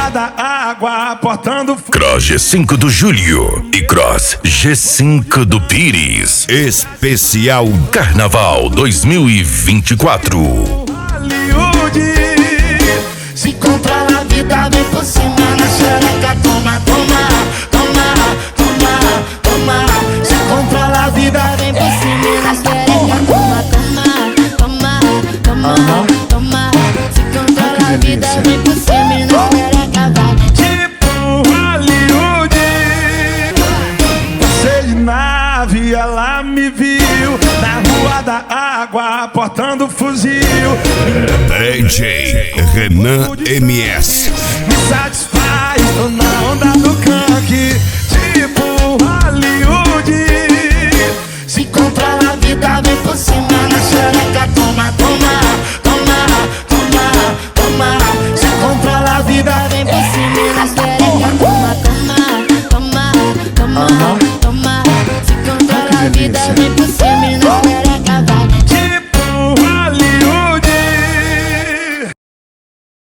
da água, portando Cross G5 do Júlio e Cross G5 do Pires. Especial Carnaval 2024. Hollywood. Se controla a vida, vem por cima na xereca. Toma, toma, toma, toma, toma. Se controla a vida, vem por cima na xereca. Toma, toma, toma, toma, toma. Se controla a vida, vem por cima na xereca. Vai. Tipo Hollywood. Passei de nave, ela me viu na rua da água, portando fuzil. DJ Renan MS. Me satisfaz, tô na onda do canque. Tipo Hollywood. Se controla a vida, vem por cima na xereca. Toma, toma, toma, toma, toma. Se controla a vida, vem por cima na xereca. Toma, toma, toma, toma, toma. Se controla a vida, vem por cima na xereca.